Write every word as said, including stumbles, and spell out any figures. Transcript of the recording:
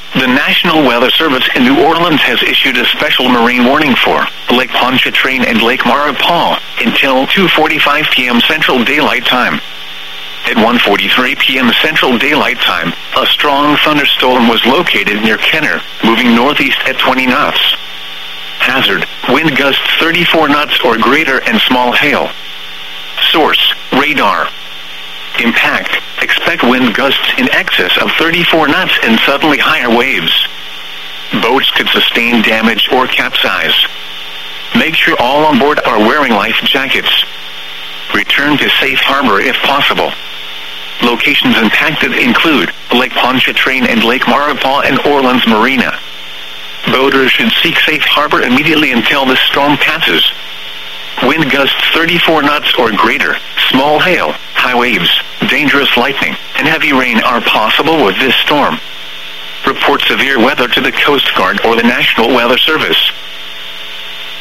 The National Weather Service in New Orleans has issued a special marine warning for Lake Pontchartrain and Lake Maurepas until two forty-five p.m. Central Daylight Time. At one forty-three p.m. Central Daylight Time, a strong thunderstorm was located near Kenner, moving northeast at twenty knots. Hazard, wind gusts thirty-four knots or greater and small hail. Source, radar. Impact, expect wind gusts in excess of thirty-four knots and suddenly higher waves. Boats could sustain damage or capsize. Make sure all on board are wearing life jackets. Return to safe harbor if possible. Locations impacted include Lake Pontchartrain and Lake Maurepas and Orleans Marina. Boaters should seek safe harbor immediately until the storm passes. Wind gusts thirty-four knots or greater, small hail, high waves, dangerous lightning, and heavy rain are possible with this storm. Report severe weather to the Coast Guard or the National Weather Service.